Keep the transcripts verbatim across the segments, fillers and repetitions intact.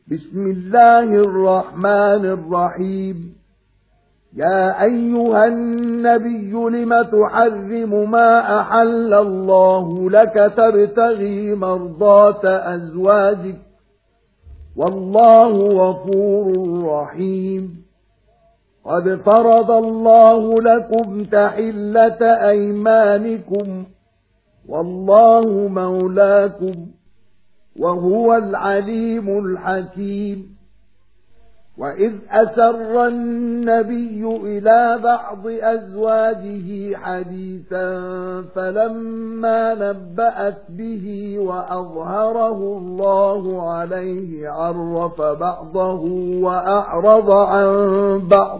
بسم الله الرحمن الرحيم. يا أيها النبي لم تحرم ما أحل الله لك تبتغي مرضات أزواجك والله غفور رحيم. قد فرض الله لكم تحلة أيمانكم والله مولاكم وهو العليم الحكيم. وإذ أسر النبي إلى بعض أزواجه حديثا فلما نبأت به وأظهره الله عليه عرف بعضه وأعرض عن بعض،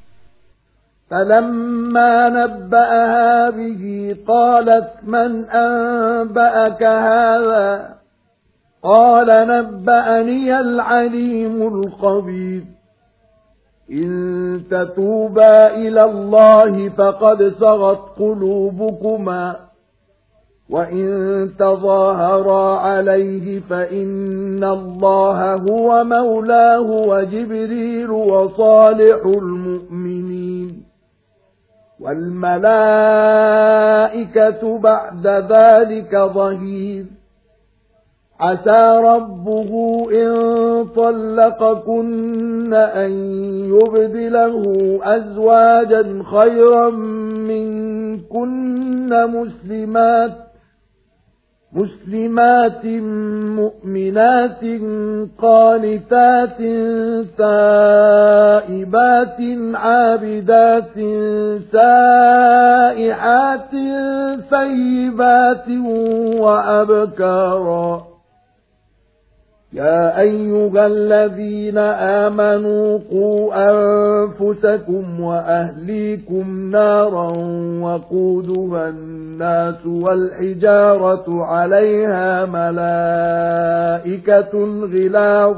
فلما نبأها به قالت من أنبأك هذا؟ قال نبأني العليم الخبير. إن تتوبا إلى الله فقد صغت قلوبكما وإن تظاهرا عليه فإن الله هو مولاه وجبريل وصالح المؤمنين والملائكة بعد ذلك ظهير. عسى ربه إن طلقكن أن يبدله أزواجا خيرا منكن مسلمات مسلمات مؤمنات قانتات تائبات عابدات سائحات ثيبات وأبكارا. يا أيها الذين آمنوا قوا أنفسكم وأهليكم نارا وقودها الناس والحجارة عليها ملائكة غلاظ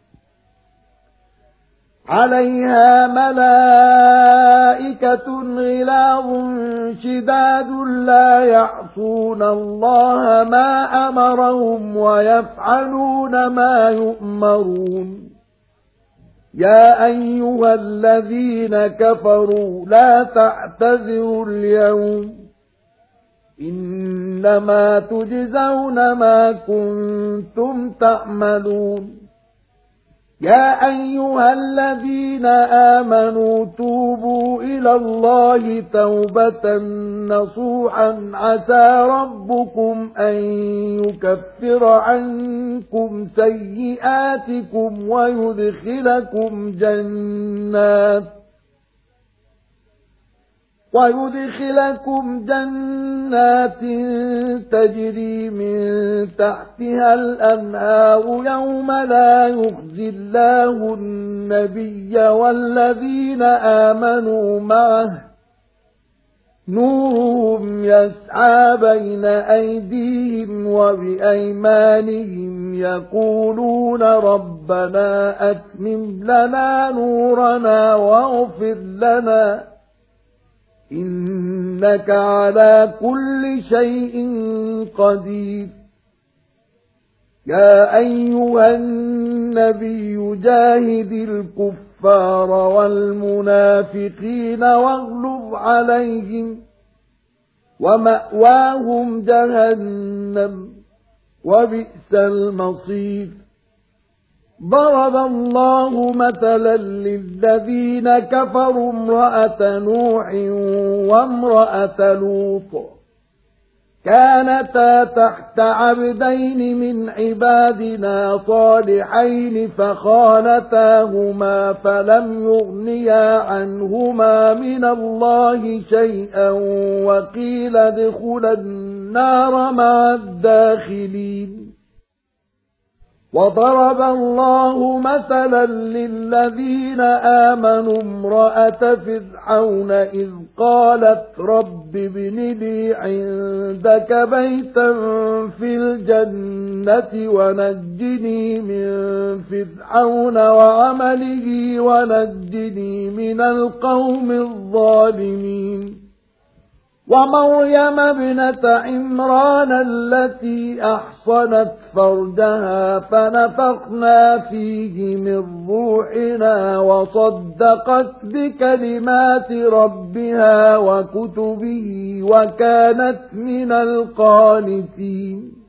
عليها ملائكة غلاظ شداد لا يعصون الله ما أمرهم ويفعلون ما يؤمرون. يا أيها الذين كفروا لا تعتذروا اليوم إنما تجزون ما كنتم تعملون. يا أيها الذين آمنوا توبوا إلى الله توبة نصوحا عسى ربكم أن يكفر عنكم سيئاتكم ويدخلكم جنات ويدخلكم جنات تجري من تحتها الأنهار يوم لا يخزي الله النبي والذين آمنوا معه نورهم يسعى بين أيديهم وبأيمانهم يقولون ربنا أتمم لنا نورنا واغفر لنا إنك على كل شيء قدير. يا أيها النبي جاهد الكفار والمنافقين واغلظ عليهم ومأواهم جهنم وبئس المصير. ضرب الله مثلا للذين كفروا امرأة نوح وامرأة لوط كانتا تحت عبدين من عبادنا صالحين فخانتاهما فلم يغنيا عنهما من الله شيئا وقيل ادخلا النار مع الداخلين. وضرب الله مثلا للذين آمنوا امرأة فرعون إذ قالت رب ابن لي عندك بيتا في الجنة ونجني من فرعون وعمله ونجني من القوم الظالمين. ومريم ابنة عمران التي أحصنت فرجها فنفخنا فيه من روحنا وصدقت بكلمات ربها وكتبه وكانت من القانتين